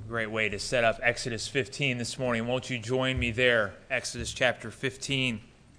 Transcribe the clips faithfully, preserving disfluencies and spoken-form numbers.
Great way to set up Exodus fifteen this morning. Won't you join me there? Exodus chapter fifteen.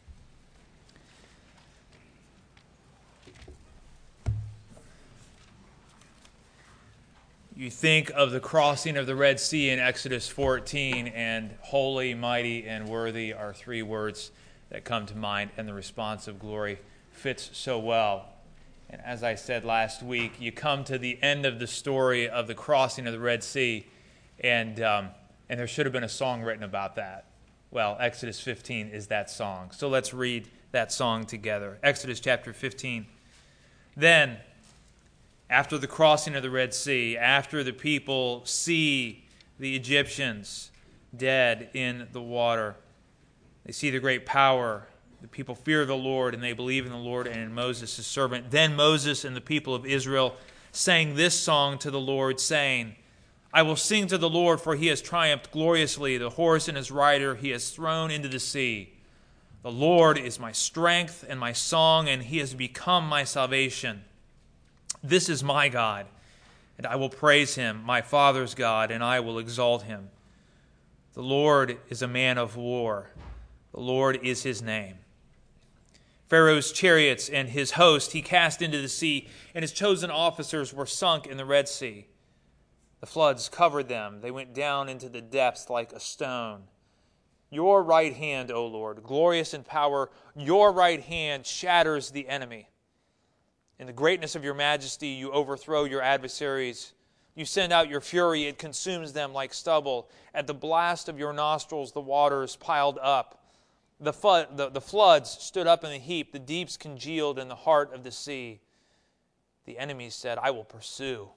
You think of the crossing of the Red Sea in Exodus fourteen, and holy, mighty, and worthy are three words that come to mind, and the response of glory fits so well. And as I said last week, you come to the end of the story of the crossing of the Red Sea, and um, and there should have been a song written about that. Well, Exodus fifteen is that song. So let's read that song together. Exodus chapter fifteen. Then, after the crossing of the Red Sea, after the people see the Egyptians dead in the water, they see the great power. The people fear the Lord, and they believe in the Lord and in Moses, his servant. Then Moses and the people of Israel sang this song to the Lord, saying, I will sing to the Lord, for he has triumphed gloriously. The horse and his rider he has thrown into the sea. The Lord is my strength and my song, and he has become my salvation. This is my God, and I will praise him, my father's God, and I will exalt him. The Lord is a man of war. The Lord is his name. Pharaoh's chariots and his host he cast into the sea, and his chosen officers were sunk in the Red Sea. The floods covered them. They went down into the depths like a stone. Your right hand, O Lord, glorious in power, your right hand shatters the enemy. In the greatness of your majesty, you overthrow your adversaries. You send out your fury, it consumes them like stubble. At the blast of your nostrils, the waters piled up. The, flood, the, the floods stood up in a heap. The deeps congealed in the heart of the sea. The enemies said, I will pursue.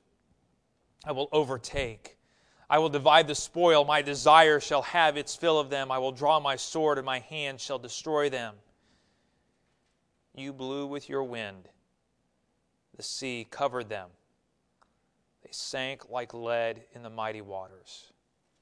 I will overtake. I will divide the spoil. My desire shall have its fill of them. I will draw my sword, and my hand shall destroy them. You blew with your wind. The sea covered them. They sank like lead in the mighty waters.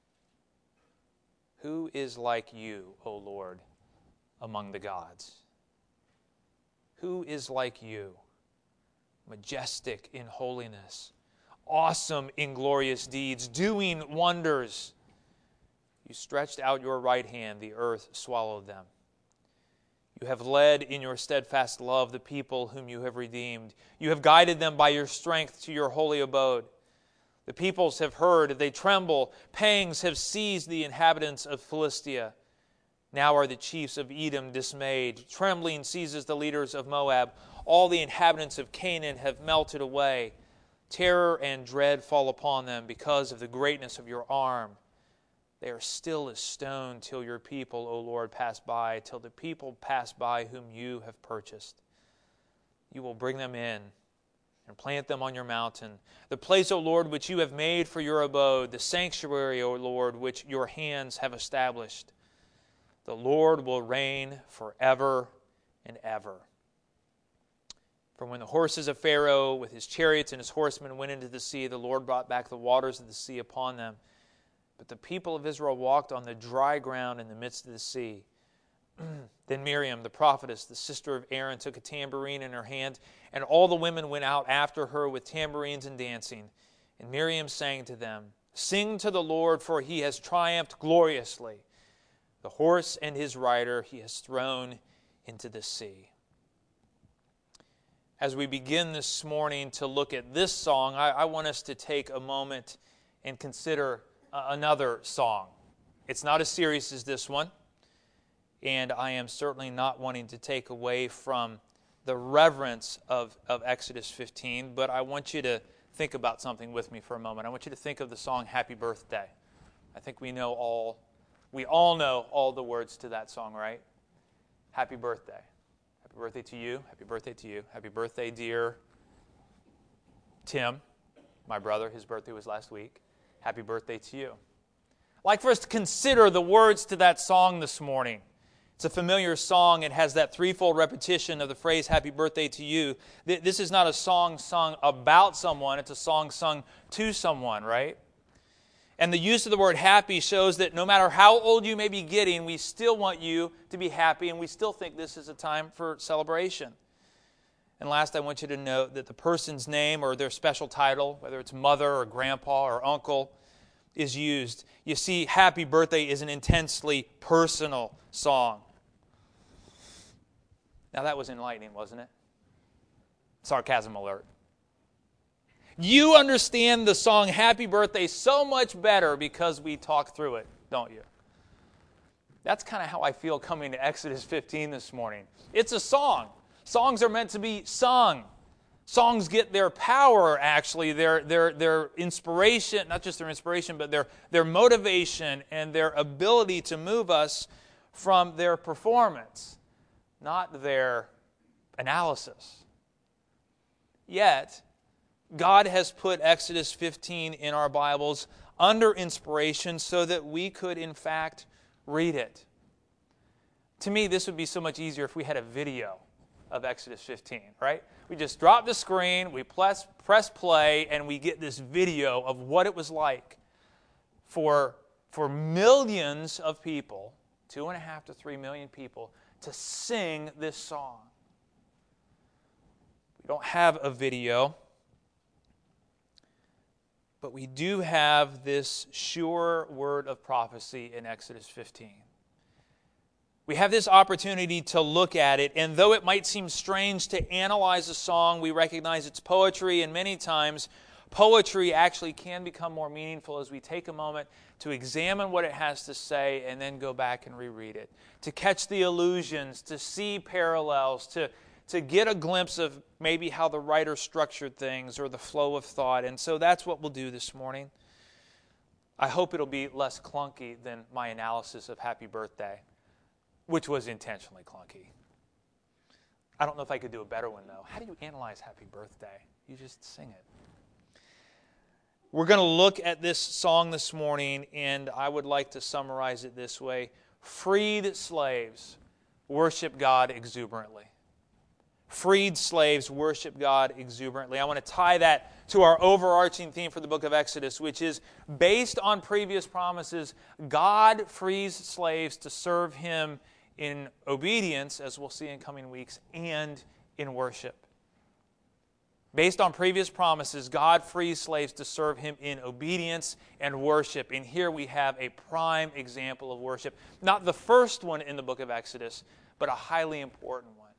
Who is like you, O Lord, among the gods? Who is like you, majestic in holiness, awesome in glorious deeds, doing wonders? You stretched out your right hand, the earth swallowed them. You have led in your steadfast love the people whom you have redeemed. You have guided them by your strength to your holy abode. The peoples have heard, they tremble. Pangs have seized the inhabitants of Philistia. Now are the chiefs of Edom dismayed. Trembling seizes the leaders of Moab. All the inhabitants of Canaan have melted away. Terror and dread fall upon them because of the greatness of your arm. They are still as stone till your people, O Lord, pass by, till the people pass by whom you have purchased. You will bring them in and plant them on your mountain, the place, O Lord, which you have made for your abode, the sanctuary, O Lord, which your hands have established. The Lord will reign forever and ever. For when the horses of Pharaoh with his chariots and his horsemen went into the sea, the Lord brought back the waters of the sea upon them. But the people of Israel walked on the dry ground in the midst of the sea. Then Miriam, the prophetess, the sister of Aaron, took a tambourine in her hand, and all the women went out after her with tambourines and dancing. And Miriam sang to them, Sing to the Lord, for he has triumphed gloriously. The horse and his rider he has thrown into the sea. As we begin this morning to look at this song, I, I want us to take a moment and consider another song. It's not as serious as this one, and I am certainly not wanting to take away from the reverence of, of Exodus fifteen, but I want you to think about something with me for a moment. I want you to think of the song Happy Birthday. I think we know all, we all know all the words to that song, right? Happy birthday. Happy birthday to you. Happy birthday to you. Happy birthday, dear Tim, my brother. His birthday was last week. Happy birthday to you. I'd like for us to consider the words to that song this morning. It's a familiar song. It has that threefold repetition of the phrase, happy birthday to you. This is not a song sung about someone. It's a song sung to someone, right? And the use of the word happy shows that no matter how old you may be getting, we still want you to be happy, and we still think this is a time for celebration. And last, I want you to note that the person's name or their special title, whether it's mother or grandpa or uncle, is used. You see, Happy Birthday is an intensely personal song. Now that was enlightening, wasn't it? Sarcasm alert. You understand the song Happy Birthday so much better because we talk through it, don't you? That's kind of how I feel coming to Exodus fifteen this morning. It's a song. Songs are meant to be sung. Songs get their power, actually, their, their, their inspiration, not just their inspiration, but their, their motivation and their ability to move us from their performance, not their analysis. Yet, God has put Exodus fifteen in our Bibles under inspiration so that we could, in fact, read it. To me, this would be so much easier if we had a video of Exodus fifteen, right? We just drop the screen, we press, press play, and we get this video of what it was like for, for millions of people, two and a half to three million people, to sing this song. We don't have a video, but we do have this sure word of prophecy in Exodus fifteen. We have this opportunity to look at it, and though it might seem strange to analyze a song, we recognize it's poetry, and many times poetry actually can become more meaningful as we take a moment to examine what it has to say and then go back and reread it, to catch the allusions, to see parallels, to, to get a glimpse of maybe how the writer structured things or the flow of thought. And so that's what we'll do this morning. I hope it'll be less clunky than my analysis of Happy Birthday, which was intentionally clunky. I don't know if I could do a better one, though. How do you analyze Happy Birthday? You just sing it. We're going to look at this song this morning, and I would like to summarize it this way. Freed slaves worship God exuberantly. Freed slaves worship God exuberantly. I want to tie that to our overarching theme for the book of Exodus, which is based on previous promises, God frees slaves to serve Him in obedience, as we'll see in coming weeks, and in worship. Based on previous promises, God frees slaves to serve Him in obedience and worship. And here we have a prime example of worship. Not the first one in the book of Exodus, but a highly important one.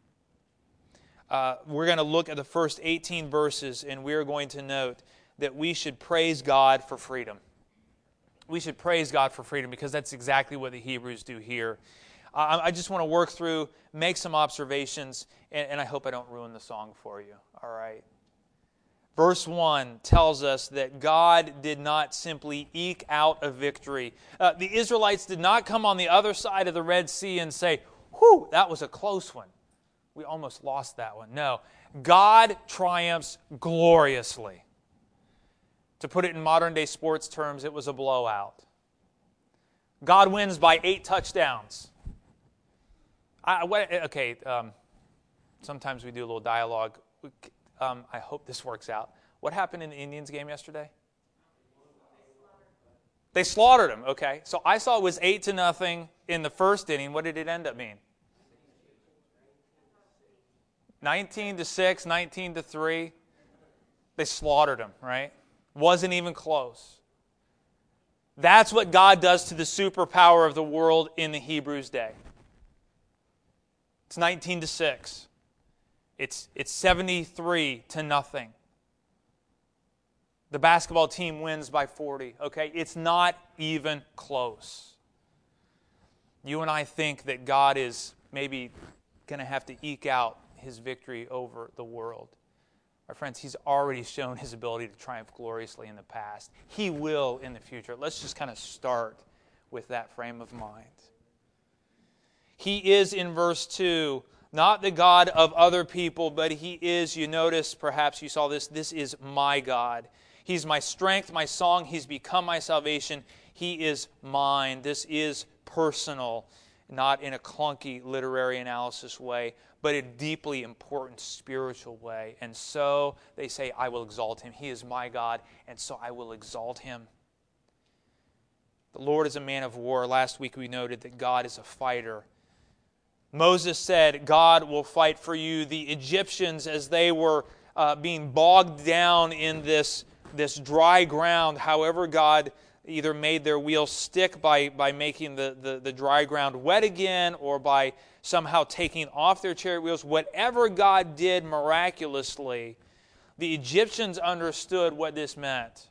Uh, we're going to look at the first eighteen verses, and we're going to note that we should praise God for freedom. We should praise God for freedom because that's exactly what the Hebrews do here. Uh, I just want to work through, make some observations, and, and I hope I don't ruin the song for you. All right. Verse one tells us that God did not simply eke out a victory. Uh, the Israelites did not come on the other side of the Red Sea and say, whew, that was a close one. We almost lost that one. No, God triumphs gloriously. To put it in modern-day sports terms, it was a blowout. God wins by eight touchdowns. I, what, okay, um, sometimes we do a little dialogue. Um, I hope this works out. What happened in the Indians game yesterday? They slaughtered them, okay. So I saw it was eight to nothing in the first inning. What did it end up being? nineteen to six, nineteen to three. They slaughtered them, right? Wasn't even close. That's what God does to the superpower of the world in the Hebrews' day. It's nineteen to six. It's, it's seventy-three to nothing. The basketball team wins by forty, okay? It's not even close. You and I think that God is maybe going to have to eke out His victory over the world. My friends, He's already shown His ability to triumph gloriously in the past. He will in the future. Let's just kind of start with that frame of mind. He is, in verse two, not the God of other people, but He is, you notice, perhaps you saw this, this is my God. He's my strength, my song. He's become my salvation. He is mine. This is personal, not in a clunky literary analysis way, but a deeply important spiritual way. And so they say, I will exalt Him. He is my God, and so I will exalt Him. The Lord is a man of war. Last week we noted that God is a fighter. Moses said, God will fight for you. The Egyptians, as they were uh, being bogged down in this, this dry ground, however God either made their wheels stick by, by making the, the, the dry ground wet again, or by somehow taking off their chariot wheels. Whatever God did miraculously, the Egyptians understood what this meant.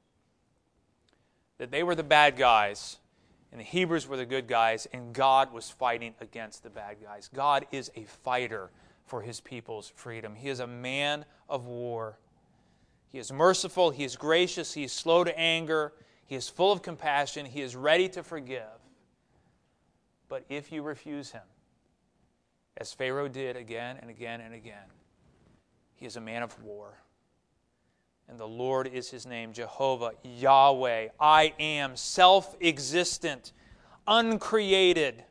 That they were the bad guys, and the Hebrews were the good guys, and God was fighting against the bad guys. God is a fighter for His people's freedom. He is a man of war. He is merciful, He is gracious, He is slow to anger, He is full of compassion, He is ready to forgive. But if you refuse Him, as Pharaoh did again and again and again, He is a man of war. And the Lord is His name, Jehovah, Yahweh. I am self-existent, uncreated.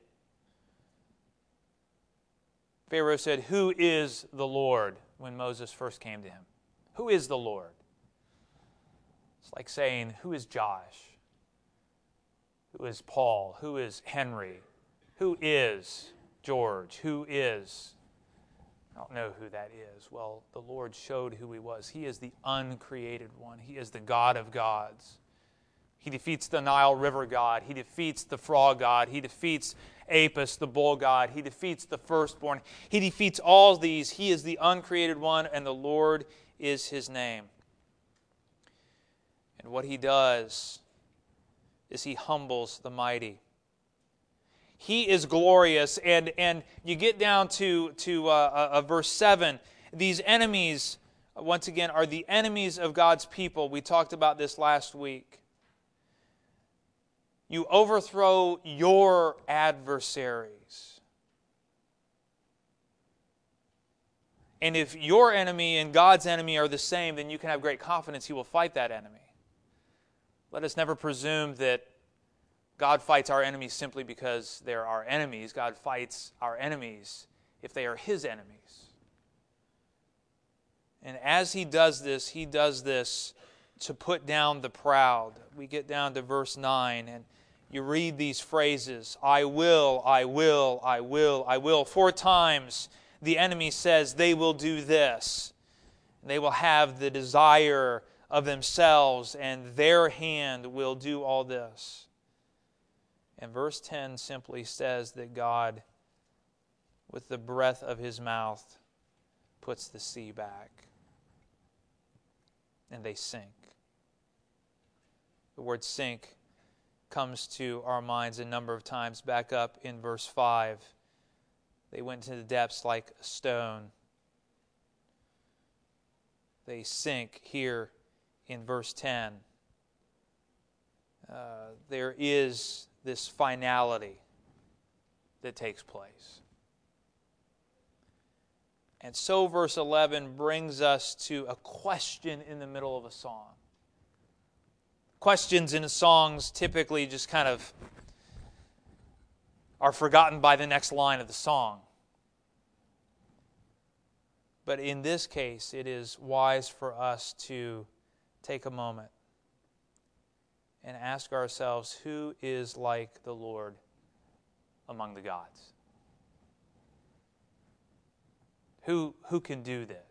Pharaoh said, "Who is the Lord?" when Moses first came to him. Who is the Lord? It's like saying, who is Josh? Who is Paul? Who is Henry? Who is George? Who is... I don't know who that is. Well, the Lord showed who He was. He is the uncreated one. He is the God of gods. He defeats the Nile River God. He defeats the frog God. He defeats Apis, the bull god. He defeats the firstborn. He defeats all these. He is the uncreated one, and the Lord is His name. And what He does is He humbles the mighty. He is glorious, and, and you get down to, to uh, uh, verse seven. These enemies, once again, are the enemies of God's people. We talked about this last week. You overthrow your adversaries. And if your enemy and God's enemy are the same, then you can have great confidence He will fight that enemy. Let us never presume that God fights our enemies simply because they're our enemies. God fights our enemies if they are His enemies. And as He does this, He does this to put down the proud. We get down to verse nine, and you read these phrases, I will, I will, I will, I will. Four times the enemy says they will do this. They will have the desire of themselves, and their hand will do all this. And verse ten simply says that God, with the breath of His mouth, puts the sea back. And they sink. The word sink comes to our minds a number of times. Back up in verse five. They went into the depths like a stone. They sink here in verse ten. Uh, there is this finality that takes place. And so verse eleven brings us to a question in the middle of a song. Questions in songs typically just kind of are forgotten by the next line of the song. But in this case, it is wise for us to take a moment and ask ourselves, who is like the Lord among the gods? Who, who can do this?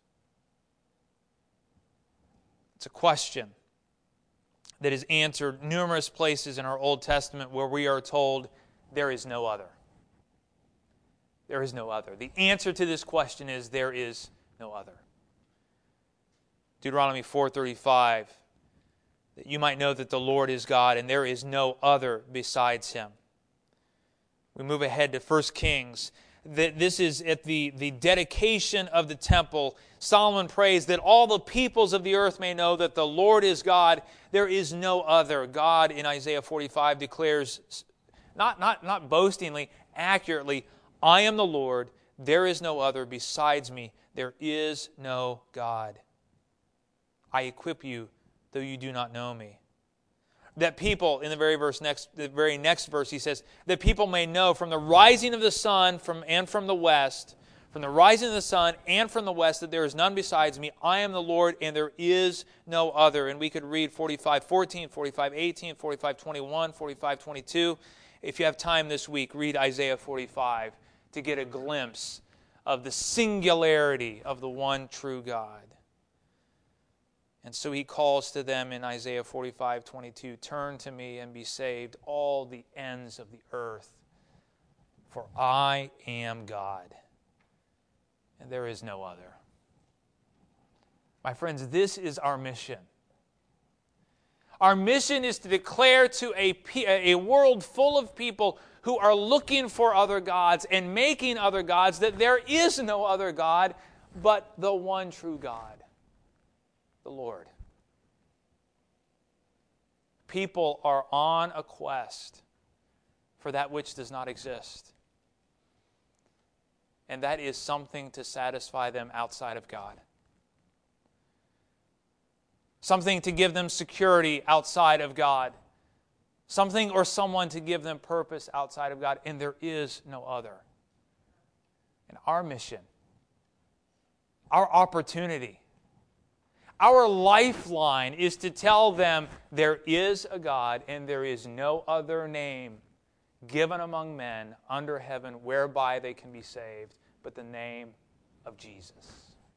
It's a question that is answered numerous places in our Old Testament where we are told there is no other. There is no other. The answer to this question is there is no other. Deuteronomy four thirty-five, that you might know that the Lord is God and there is no other besides Him. We move ahead to First Kings. That this is at the, the dedication of the temple. Solomon prays that all the peoples of the earth may know that the Lord is God. There is no other. God in Isaiah forty-five declares, not, not, not boastingly, accurately, I am the Lord, there is no other besides me. There is no God. I equip you, though you do not know me. That people, in the very verse next, the very next verse, he says, that people may know from the rising of the sun from and from the west, from the rising of the sun and from the west, that there is none besides me. I am the Lord, and there is no other. And we could read forty-five fourteen, forty-five eighteen, forty-five twenty-one, forty-five twenty-two. If you have time this week, read Isaiah forty-five to get a glimpse of the singularity of the one true God. And so he calls to them in Isaiah forty-five twenty-two, "Turn to me and be saved, all the ends of the earth, for I am God, and there is no other." My friends, this is our mission. Our mission is to declare to a, a world full of people who are looking for other gods and making other gods that there is no other God but the one true God, the Lord. People are on a quest for that which does not exist. And that is something to satisfy them outside of God. Something to give them security outside of God. Something or someone to give them purpose outside of God. And there is no other. And our mission, our opportunity, our lifeline is to tell them there is a God and there is no other name given among men under heaven whereby they can be saved but the name of Jesus.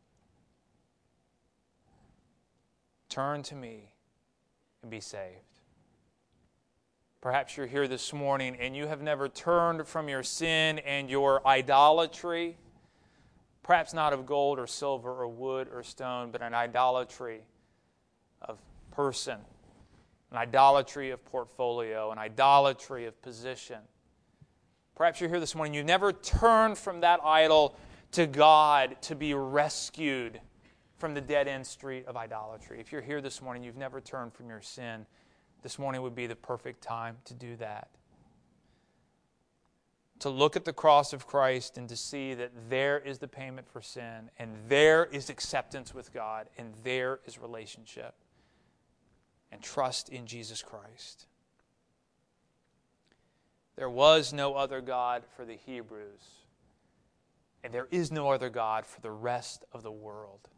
Turn to me and be saved. Perhaps you're here this morning and you have never turned from your sin and your idolatry, perhaps not of gold or silver or wood or stone, but an idolatry of person, an idolatry of portfolio, an idolatry of position. Perhaps you're here this morning, you've never turned from that idol to God to be rescued from the dead-end street of idolatry. If you're here this morning, you've never turned from your sin, this morning would be the perfect time to do that. To look at the cross of Christ and to see that there is the payment for sin, and there is acceptance with God, and there is relationship. And trust in Jesus Christ. There was no other God for the Hebrews, and there is no other God for the rest of the world.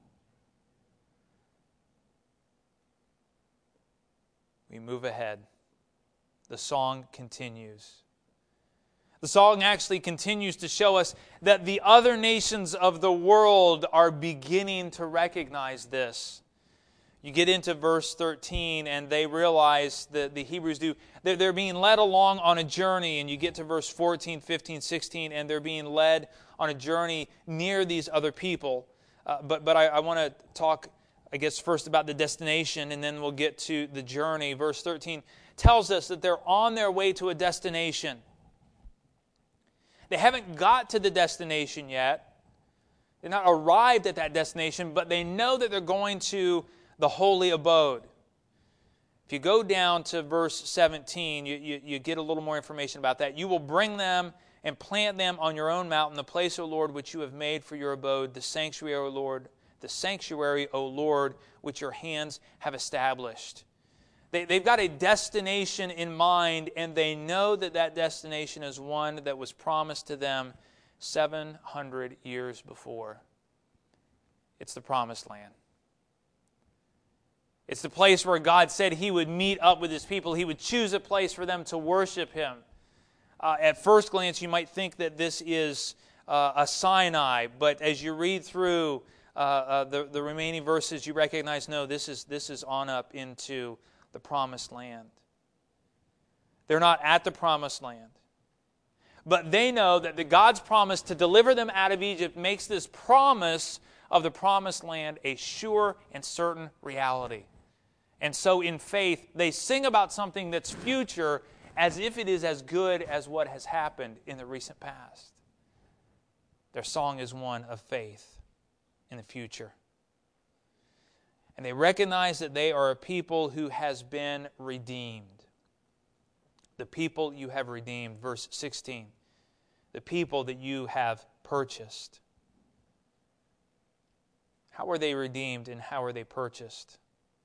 We move ahead. The song continues. The song actually continues to show us that the other nations of the world are beginning to recognize this. You get into verse thirteen and they realize that the Hebrews do. They're, they're being led along on a journey, and you get to verse fourteen, fifteen, sixteen, and they're being led on a journey near these other people. Uh, but but I, I want to talk, I guess, first about the destination, and then we'll get to the journey. Verse thirteen tells us that they're on their way to a destination. They haven't got to the destination yet. They're not arrived at that destination, but they know that they're going to the holy abode. If you go down to verse seventeen, you, you, you get a little more information about that. You will bring them and plant them on your own mountain, the place, O Lord, which you have made for your abode, the sanctuary, O Lord, the sanctuary, O Lord, which your hands have established. They, they've got a destination in mind, and they know that that destination is one that was promised to them seven hundred years before. It's the promised land. It's the place where God said He would meet up with His people. He would choose a place for them to worship Him. Uh, at first glance, you might think that this is uh, a Sinai, but as you read through uh, uh, the, the remaining verses, you recognize, no, this is, this is on up into the promised land. They're not at the promised land. But they know that the God's promise to deliver them out of Egypt makes this promise of the promised land a sure and certain reality. And so in faith, they sing about something that's future as if it is as good as what has happened in the recent past. Their song is one of faith in the future. And they recognize that they are a people who has been redeemed. The people you have redeemed, verse sixteen. The people that you have purchased. How are they redeemed and how are they purchased?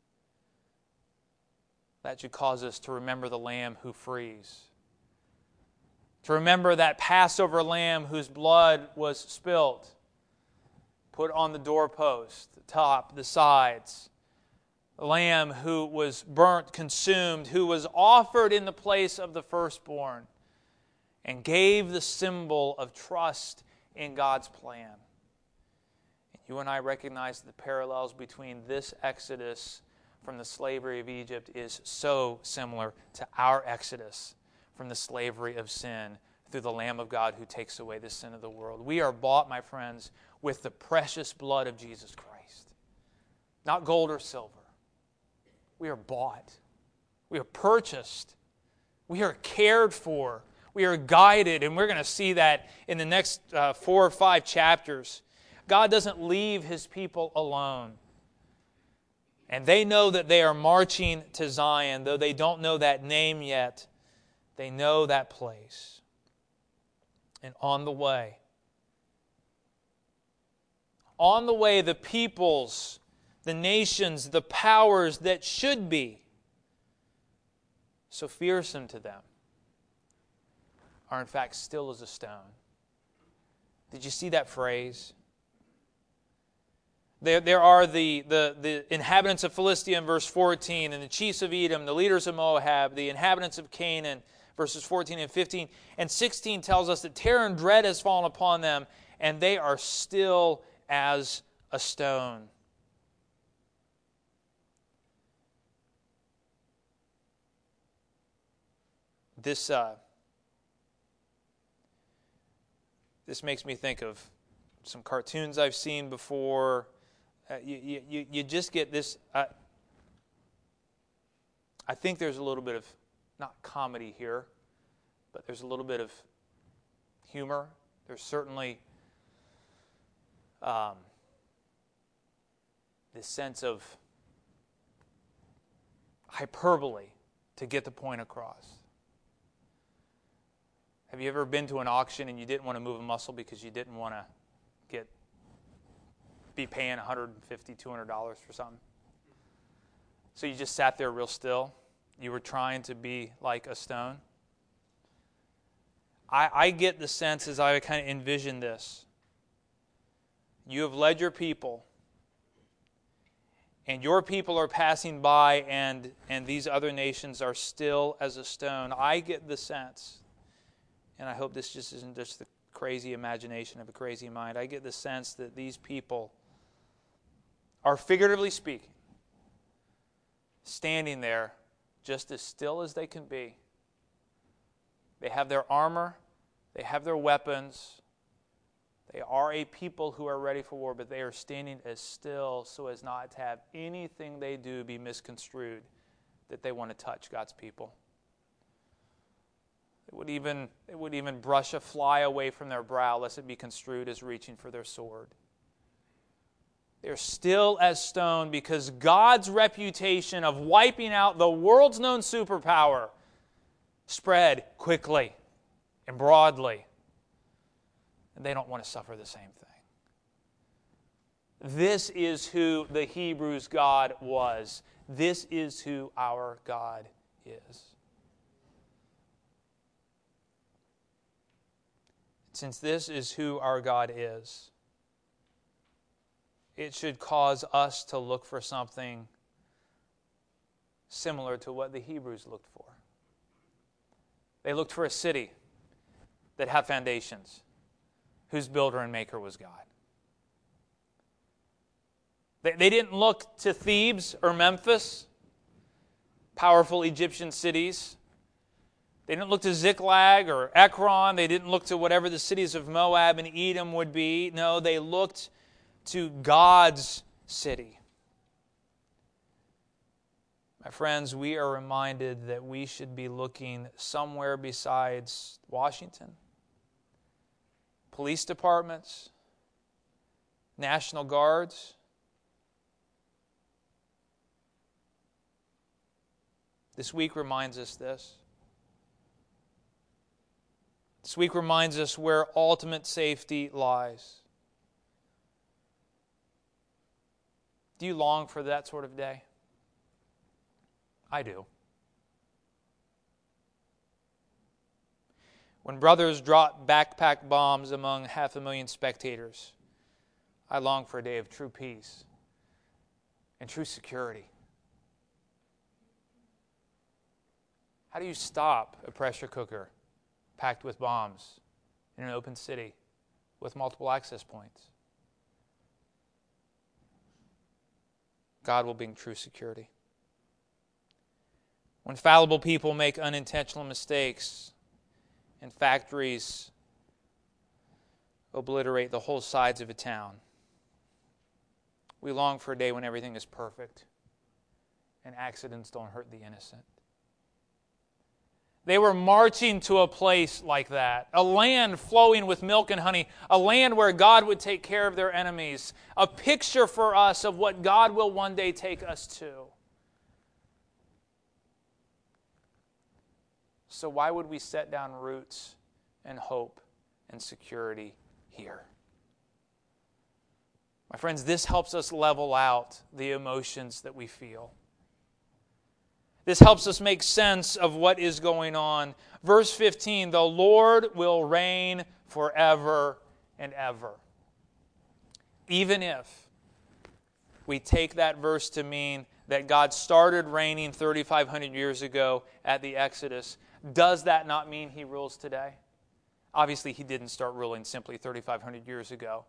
That should cause us to remember the Lamb who frees. To remember that Passover Lamb whose blood was spilt, put on the doorpost, the top, the sides. The Lamb who was burnt, consumed, who was offered in the place of the firstborn and gave the symbol of trust in God's plan. And You and I recognize the parallels between this exodus from the slavery of Egypt is so similar to our exodus from the slavery of sin through the Lamb of God who takes away the sin of the world. We are bought, my friends, with the precious blood of Jesus Christ. Not gold or silver. We are bought. We are purchased. We are cared for. We are guided, and we're going to see that in the next uh, four or five chapters. God doesn't leave His people alone. And they know that they are marching to Zion, though they don't know that name yet. They know that place. And on the way, on the way, the peoples, the nations, the powers that should be so fearsome to them are in fact still as a stone. Did you see that phrase? There, there are the, the, the inhabitants of Philistia in verse fourteen, and the chiefs of Edom, the leaders of Moab, the inhabitants of Canaan, verses fourteen and fifteen. And sixteen tells us that terror and dread has fallen upon them, and they are still as a stone. This, uh, this makes me think of some cartoons I've seen before. Uh, you, you, you just get this. Uh, I think there's a little bit of, not comedy here, but there's a little bit of humor. There's certainly um, this sense of hyperbole to get the point across. Have you ever been to an auction and you didn't want to move a muscle because you didn't want to get be paying one hundred fifty dollars, two hundred dollars for something? So you just sat there real still. You were trying to be like a stone. I, I get the sense as I kind of envision this. You have led your people, and your people are passing by, and, and these other nations are still as a stone. I get the sense, and I hope this just isn't just the crazy imagination of a crazy mind. I get the sense that these people are, figuratively speaking, standing there just as still as they can be. They have their armor, they have their weapons, they are a people who are ready for war, but they are standing as still so as not to have anything they do be misconstrued that they want to touch God's people. They would even, they would even brush a fly away from their brow lest it be construed as reaching for their sword. They're still as stone because God's reputation of wiping out the world's known superpower spread quickly and broadly. And they don't want to suffer the same thing. This is who the Hebrews' God was. This is who our God is. Since this is who our God is, it should cause us to look for something similar to what the Hebrews looked for. They looked for a city that had foundations, whose builder and maker was God. They, they didn't look to Thebes or Memphis, powerful Egyptian cities. They didn't look to Ziklag or Ekron. They didn't look to whatever the cities of Moab and Edom would be. No, they looked to God's city. My friends, we are reminded that we should be looking somewhere besides Washington, police departments, National Guards. This week reminds us this. This week reminds us where ultimate safety lies. Do you long for that sort of day? I do. When brothers drop backpack bombs among half a million spectators, I long for a day of true peace and true security. How do you stop a pressure cooker packed with bombs in an open city with multiple access points? God will bring true security. When fallible people make unintentional mistakes and factories obliterate the whole sides of a town, we long for a day when everything is perfect and accidents don't hurt the innocent. They were marching to a place like that, a land flowing with milk and honey, a land where God would take care of their enemies, a picture for us of what God will one day take us to. So why would we set down roots and hope and security here? My friends, this helps us level out the emotions that we feel. This helps us make sense of what is going on. Verse fifteen, the Lord will reign forever and ever. Even if we take that verse to mean that God started reigning thirty-five hundred years ago at the Exodus, does that not mean He rules today? Obviously, He didn't start ruling simply thirty-five hundred years ago.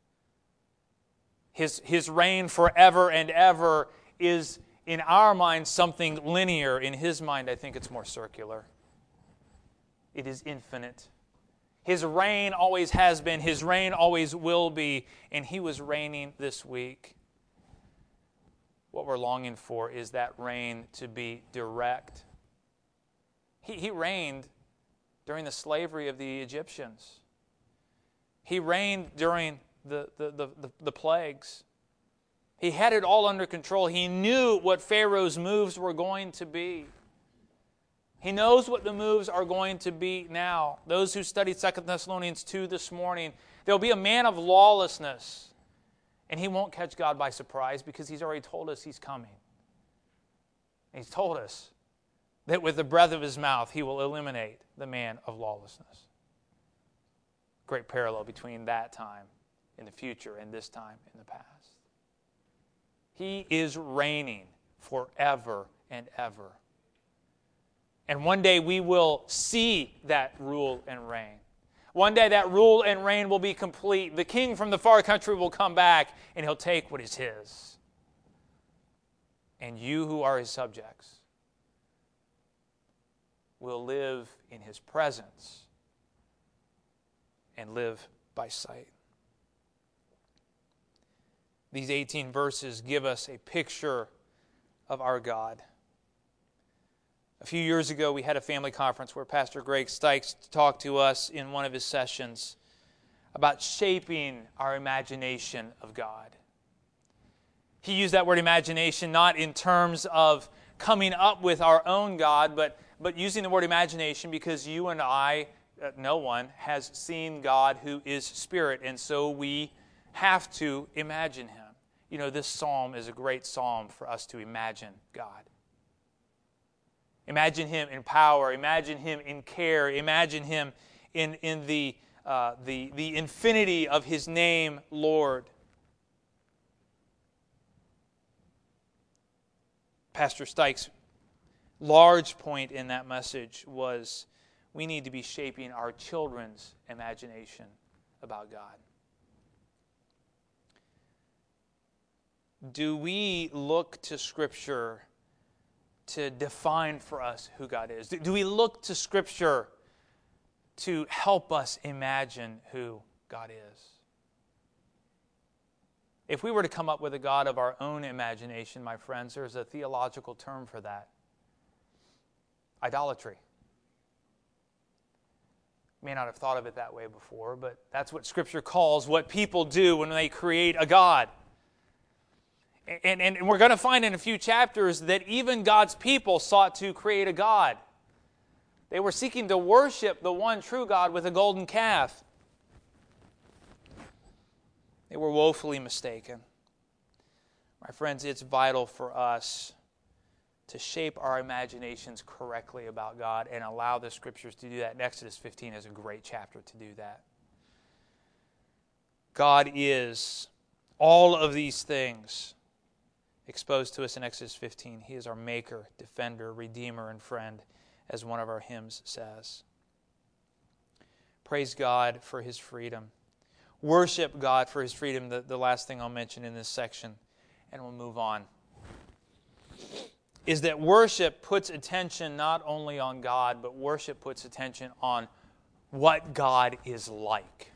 His, his reign forever and ever is, in our minds, something linear. In His mind, I think it's more circular. It is infinite. His reign always has been. His reign always will be. And He was reigning this week. What we're longing for is that reign to be direct. He, he reigned during the slavery of the Egyptians. He reigned during the, the, the, the, the plagues. He had it all under control. He knew what Pharaoh's moves were going to be. He knows what the moves are going to be now. Those who studied Second Thessalonians two this morning, there will be a man of lawlessness, and he won't catch God by surprise because He's already told us He's coming. He's told us that with the breath of His mouth, He will eliminate the man of lawlessness. Great parallel between that time in the future and this time in the past. He is reigning forever and ever. And one day we will see that rule and reign. One day that rule and reign will be complete. The king from the far country will come back and he'll take what is his. And you who are His subjects will live in His presence and live by sight. These eighteen verses give us a picture of our God. A few years ago, we had a family conference where Pastor Greg Stykes talked to us in one of his sessions about shaping our imagination of God. He used that word imagination not in terms of coming up with our own God, but, but using the word imagination because you and I, uh, no one, has seen God who is Spirit, and so we have to imagine Him. You know, this psalm is a great psalm for us to imagine God. Imagine Him in power. Imagine Him in care. Imagine Him in, in the, uh, the, the infinity of His name, Lord. Pastor Stykes' large point in that message was we need to be shaping our children's imagination about God. Do we look to Scripture to define for us who God is? Do we look to Scripture to help us imagine who God is? If we were to come up with a God of our own imagination, my friends, there's a theological term for that. Idolatry. May not have thought of it that way before, but that's what Scripture calls what people do when they create a God. And, and, and we're going to find in a few chapters that even God's people sought to create a God. They were seeking to worship the one true God with a golden calf. They were woefully mistaken. My friends, it's vital for us to shape our imaginations correctly about God and allow the Scriptures to do that. And Exodus fifteen is a great chapter to do that. God is all of these things exposed to us in Exodus fifteen. He is our maker, defender, redeemer, and friend, as one of our hymns says. Praise God for His freedom. Worship God for His freedom, the, the last thing I'll mention in this section, and we'll move on is that worship puts attention not only on God, but worship puts attention on what God is like.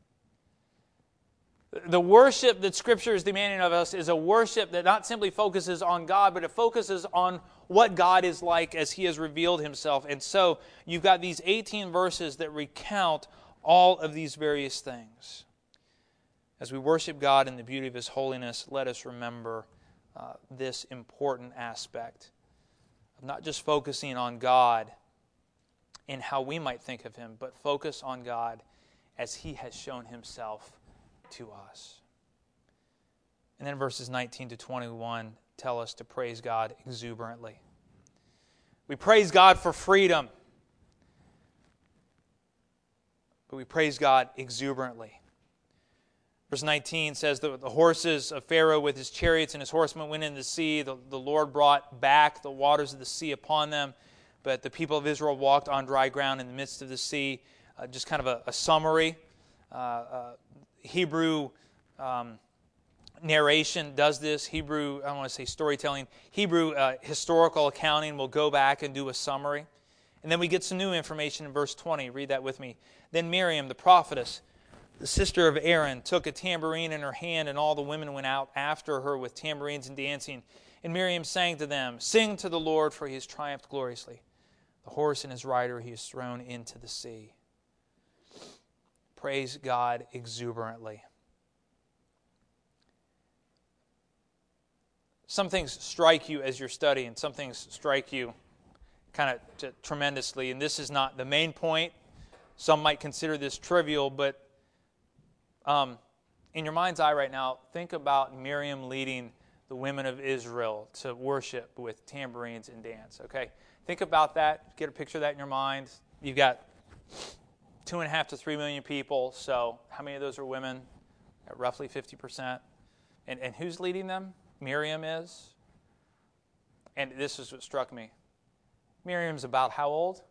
The worship that Scripture is demanding of us is a worship that not simply focuses on God, but it focuses on what God is like as He has revealed Himself. And so you've got these eighteen verses that recount all of these various things. As we worship God in the beauty of His holiness, let us remember uh, this important aspect of not just focusing on God and how we might think of Him, but focus on God as He has shown Himself to us. And then verses nineteen to twenty-one tell us to praise God exuberantly. We praise God for freedom, but we praise God exuberantly. Verse nineteen says that the horses of Pharaoh with his chariots and his horsemen went into the sea. The, the Lord brought back the waters of the sea upon them, but the people of Israel walked on dry ground in the midst of the sea. Uh, just kind of a, a summary. Uh, uh, Hebrew um, narration does this. Hebrew, I don't want to say storytelling. Hebrew uh, historical accounting will go back and do a summary. And then we get some new information in verse twenty. Read that with me. Then Miriam, the prophetess, the sister of Aaron, took a tambourine in her hand, and all the women went out after her with tambourines and dancing. And Miriam sang to them, "Sing to the Lord, for He has triumphed gloriously. The horse and his rider He has thrown into the sea." Praise God exuberantly. Some things strike you as you're studying. Some things strike you kind of t- tremendously. And this is not the main point. Some might consider this trivial, but um, in your mind's eye right now, think about Miriam leading the women of Israel to worship with tambourines and dance. Okay, think about that. Get a picture of that in your mind. You've got two and a half to three million people. So how many of those are women? At roughly fifty percent. And and who's leading them? Miriam is. And this is what struck me. Miriam's about how old?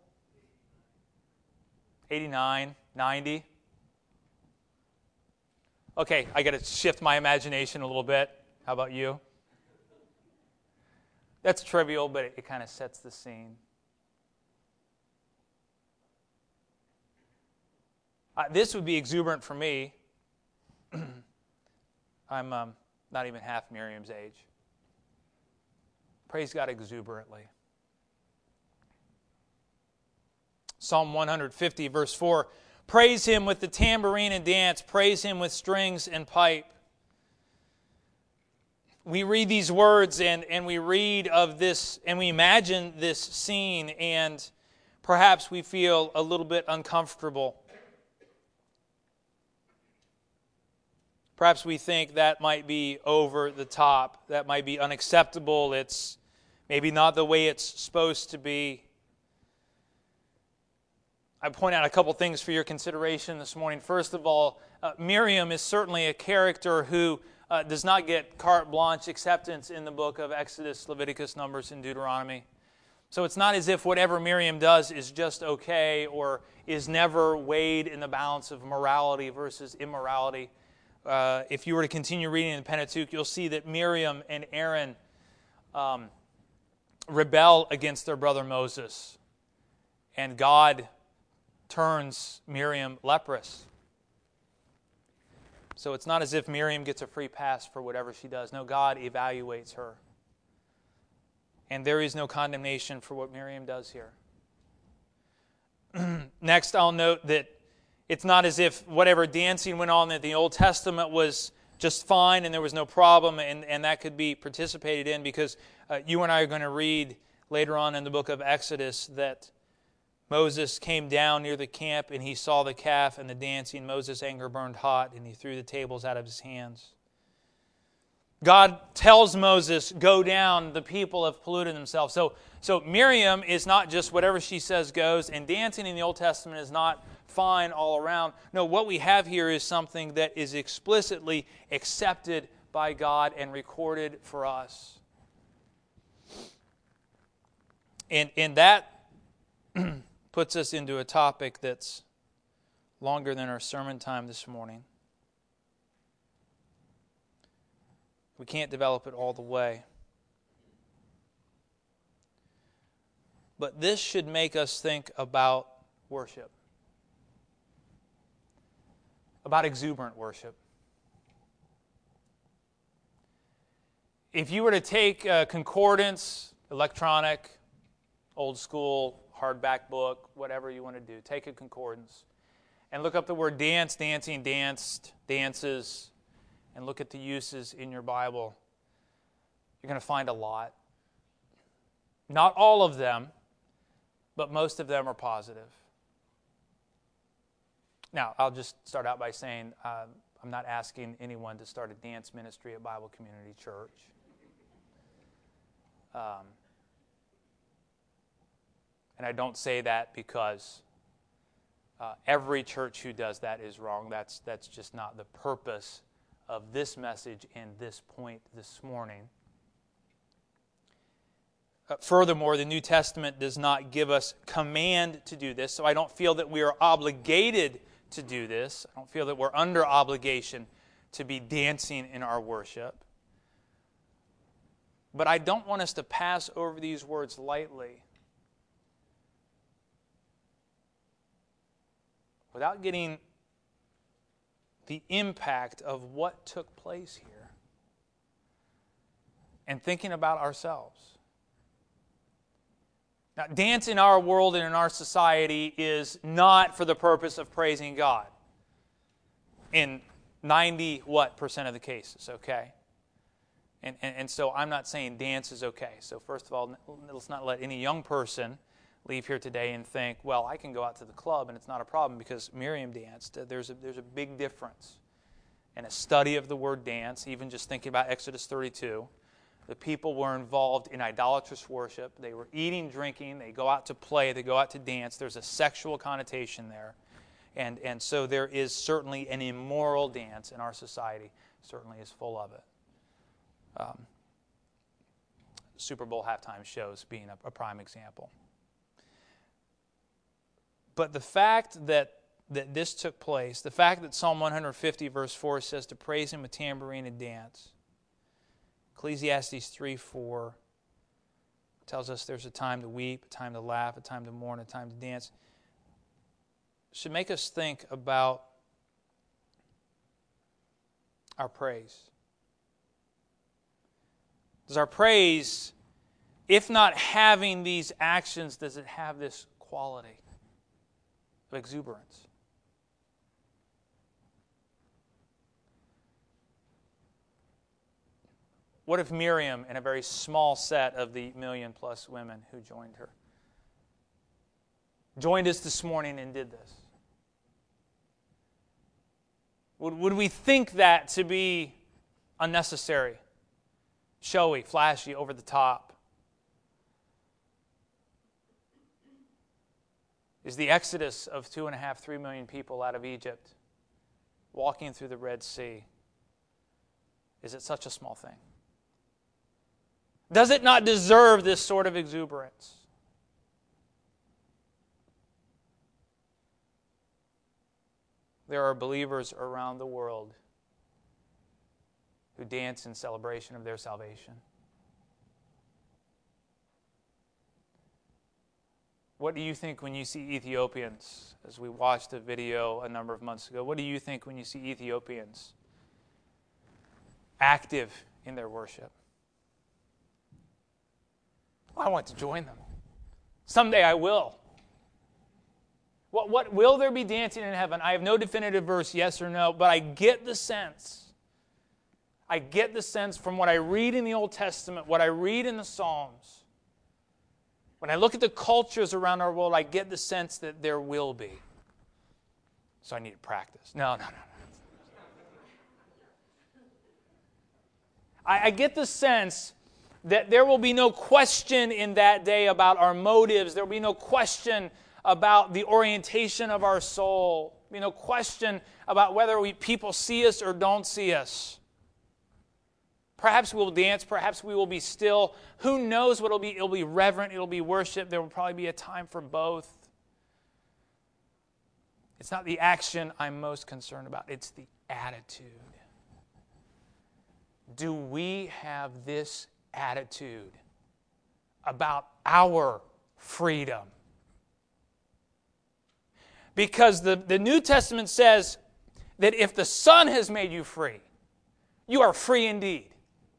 eighty-nine, ninety. Okay, I got to shift my imagination a little bit. How about you? That's trivial, but it, it kind of sets the scene. Uh, this would be exuberant for me. I'm um, not even half Miriam's age. Praise God exuberantly. Psalm one fifty, verse four. Praise Him with the tambourine and dance. Praise Him with strings and pipe. We read these words and, and we read of this and we imagine this scene, and perhaps we feel a little bit uncomfortable. Perhaps we think that might be over the top. That might be unacceptable. It's maybe not the way it's supposed to be. I point out a couple things for your consideration this morning. First of all, uh, Miriam is certainly a character who uh, does not get carte blanche acceptance in the book of Exodus, Leviticus, Numbers, and Deuteronomy. So it's not as if whatever Miriam does is just okay or is never weighed in the balance of morality versus immorality. Uh, if you were to continue reading in the Pentateuch, you'll see that Miriam and Aaron um, rebel against their brother Moses. And God turns Miriam leprous. So it's not as if Miriam gets a free pass for whatever she does. No, God evaluates her. And there is no condemnation for what Miriam does here. Next, I'll note that it's not as if whatever dancing went on in the Old Testament was just fine and there was no problem and, and that could be participated in, because uh, you and I are going to read later on in the book of Exodus that Moses came down near the camp and he saw the calf and the dancing. Moses' anger burned hot and he threw the tables out of his hands. God tells Moses, go down, the people have polluted themselves. So, so Miriam is not just whatever she says goes, and dancing in the Old Testament is not fine all around. No, what we have here is something that is explicitly accepted by God and recorded for us. And, and that puts us into a topic that's longer than our sermon time this morning. We can't develop it all the way. but this should make us think about worship, about exuberant worship. If you were to take a concordance, electronic, old school, hardback book, whatever you want to do, take a concordance and look up the word dance, dancing, danced, dances, and look at the uses in your Bible, you're going to find a lot. Not all of them, but most of them are positive. Now, I'll just start out by saying uh, I'm not asking anyone to start a dance ministry at Bible Community Church. Um, and I don't say that because uh, every church who does that is wrong. That's, that's just not the purpose of this message and this point this morning. Uh, furthermore, the New Testament does not give us command to do this, so I don't feel that we are obligated to do this. I don't feel that we're under obligation to be dancing in our worship. But I don't want us to pass over these words lightly without getting the impact of what took place here and thinking about ourselves. Now, dance in our world and in our society is not for the purpose of praising God in ninety what percent of the cases, okay? And, and, and so I'm not saying dance is okay. So first of all, let's not let any young person leave here today and think, well, I can go out to the club and it's not a problem because Miriam danced. There's a, there's a big difference. And a study of the word dance, even just thinking about Exodus thirty-two, the people were involved in idolatrous worship. They were eating, drinking. They go out to play. They go out to dance. There's a sexual connotation there. And, and so there is certainly an immoral dance in our society. Certainly is full of it. Um, Super Bowl halftime shows being a, a prime example. But the fact that, that this took place, the fact that Psalm one fifty verse four says to praise Him with tambourine and dance, Ecclesiastes three four tells us there's a time to weep, a time to laugh, a time to mourn, a time to dance, should make us think about our praise. Does our praise, if not having these actions, does it have this quality of exuberance? What if Miriam and a very small set of the million plus women who joined her joined us this morning and did this? Would, would we think that to be unnecessary? Showy, flashy, over the top? Is the exodus of two and a half, three million people out of Egypt, walking through the Red Sea, is it such a small thing? Does it not deserve this sort of exuberance? There are believers around the world who dance in celebration of their salvation. What do you think when you see Ethiopians, as we watched a video a number of months ago, what do you think when you see Ethiopians active in their worship? Well, I want to join them. Someday I will. What, what will there be dancing in heaven? I have no definitive verse, yes or no, but I get the sense I get the sense from what I read in the Old Testament, what I read in the Psalms. When I look at the cultures around our world, I get the sense that there will be. So I need to practice. No, no, no, no. I, I get the sense that there will be no question in that day about our motives. There will be no question about the orientation of our soul. There will be no question about whether we, people see us or don't see us. Perhaps we will dance. Perhaps we will be still. Who knows what it'll be? It'll be reverent. It'll be worship. There will probably be a time for both. It's not the action I'm most concerned about. It's the attitude. Do we have this attitude about our freedom. Because the, the New Testament says that if the Son has made you free, you are free indeed.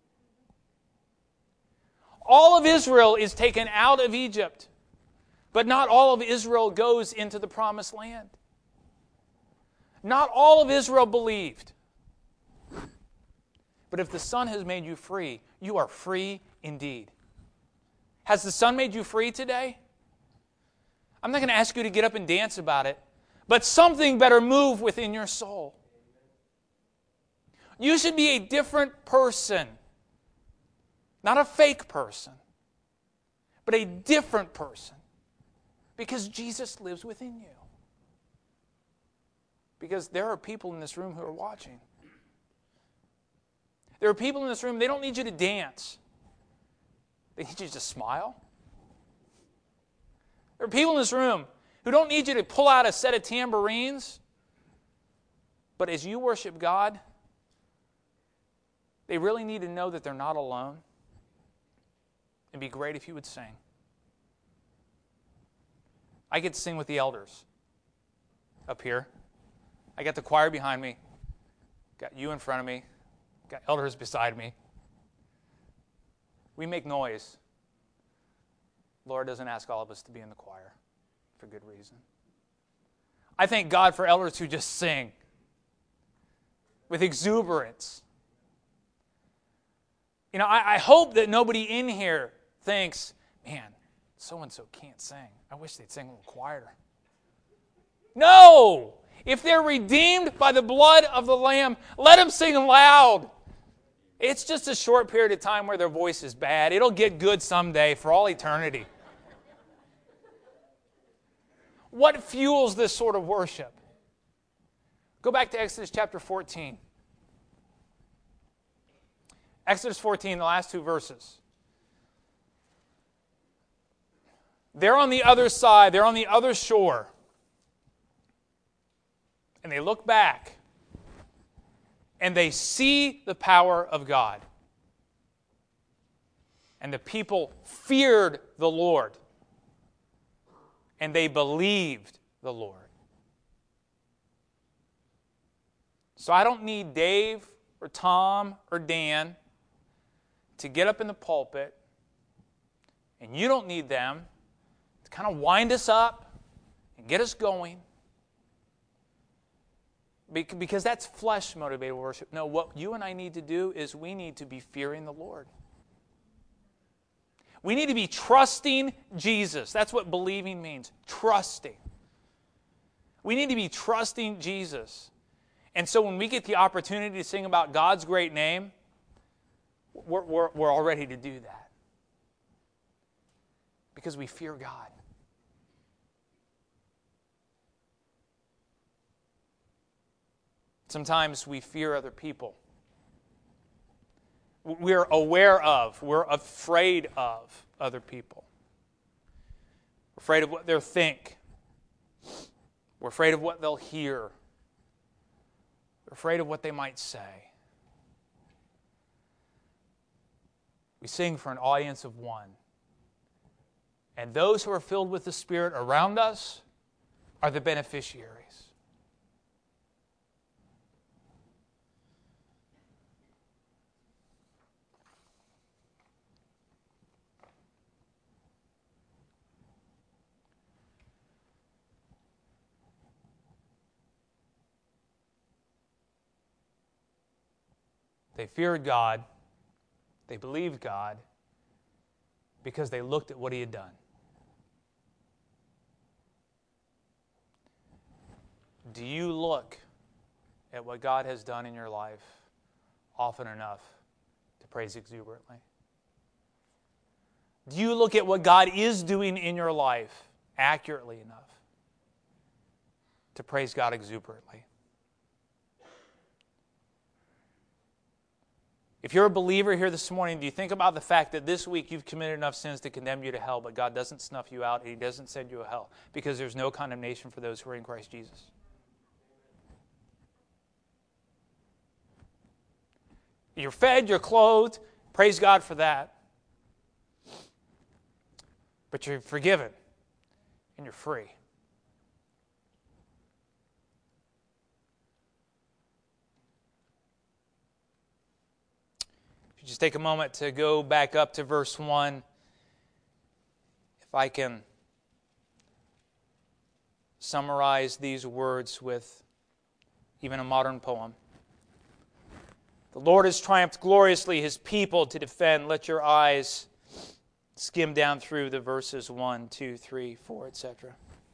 All of Israel is taken out of Egypt, but not all of Israel goes into the promised land. Not all of Israel believed. But if the Son has made you free, you are free indeed. Has the Son made you free today? I'm not going to ask you to get up and dance about it, but something better move within your soul. You should be a different person. Not a fake person, but a different person. Because Jesus lives within you. Because there are people in this room who are watching. There are people in this room, they don't need you to dance. They need you to smile. There are people in this room who don't need you to pull out a set of tambourines. But as you worship God, they really need to know that they're not alone. It'd be great if you would sing. I get to sing with the elders up here. I got the choir behind me. Got you in front of me. Got elders beside me. We make noise. Lord doesn't ask all of us to be in the choir for good reason. I thank God for elders who just sing with exuberance. You know, I, I hope that nobody in here thinks, man, so-and-so can't sing. I wish they'd sing a little quieter. No! If they're redeemed by the blood of the Lamb, let them sing loud. It's just a short period of time where their voice is bad. It'll get good someday for all eternity. What fuels this sort of worship? Go back to Exodus chapter fourteen. Exodus fourteen, the last two verses. They're on the other side. They're on the other shore. And they look back. And they see the power of God. And the people feared the Lord. And they believed the Lord. So I don't need Dave or Tom or Dan to get up in the pulpit. And you don't need them to kind of wind us up and get us going. Because that's flesh-motivated worship. No, what you and I need to do is we need to be fearing the Lord. We need to be trusting Jesus. That's what believing means, trusting. We need to be trusting Jesus. And so when we get the opportunity to sing about God's great name, we're, we're, we're all ready to do that. Because we fear God. Sometimes we fear other people. We're aware of, we're afraid of other people. We're afraid of what they'll think. We're afraid of what they'll hear. We're afraid of what they might say. We sing for an audience of one. And those who are filled with the Spirit around us are the beneficiaries. They feared God, they believed God, because they looked at what He had done. Do you look at what God has done in your life often enough to praise exuberantly? Do you look at what God is doing in your life accurately enough to praise God exuberantly? If you're a believer here this morning, do you think about the fact that this week you've committed enough sins to condemn you to hell, but God doesn't snuff you out and He doesn't send you to hell because there's no condemnation for those who are in Christ Jesus? You're fed, you're clothed. Praise God for that. But you're forgiven and you're free. If you just take a moment to go back up to verse one, if I can summarize these words with even a modern poem. The Lord has triumphed gloriously, His people to defend. Let your eyes skim down through the verses one, two, three, four, et cetera.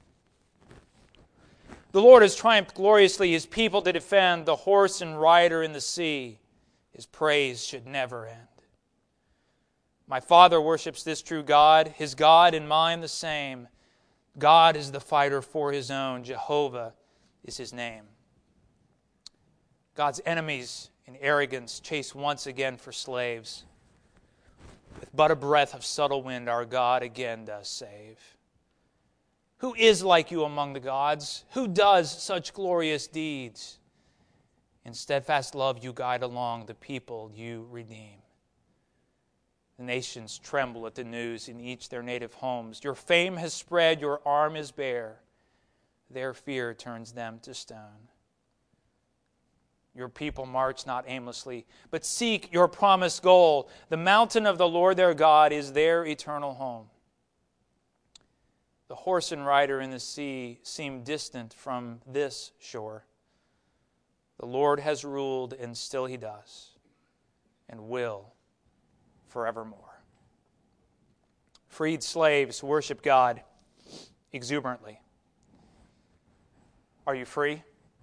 The Lord has triumphed gloriously, His people to defend. The horse and rider in the sea, His praise should never end. My Father worships this true God, His God and mine the same. God is the fighter for His own. Jehovah is His name. God's enemies in arrogance chase once again for slaves. With but a breath of subtle wind, our God again does save. Who is like you among the gods? Who does such glorious deeds? In steadfast love you guide along the people you redeem. The nations tremble at the news in each their native homes. Your fame has spread, your arm is bare. Their fear turns them to stone. Your people march not aimlessly, but seek your promised goal. The mountain of the Lord their God is their eternal home. The horse and rider in the sea seem distant from this shore. The Lord has ruled, and still He does, and will forevermore. Freed slaves worship God exuberantly. Are you free?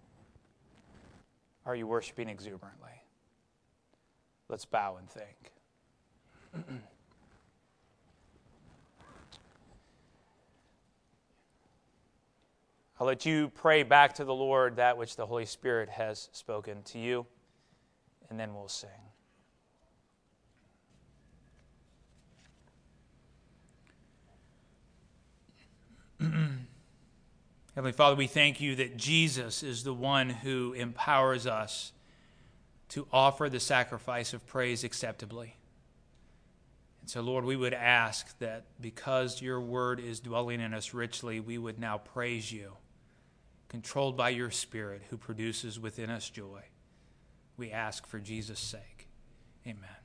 Are you worshiping exuberantly? Let's bow and think. I'll let you pray back to the Lord that which the Holy Spirit has spoken to you, and then we'll sing. Heavenly Father, we thank you that Jesus is the one who empowers us to offer the sacrifice of praise acceptably. And so, Lord, we would ask that because your word is dwelling in us richly, we would now praise you, controlled by your Spirit who produces within us joy. We ask for Jesus' sake. Amen.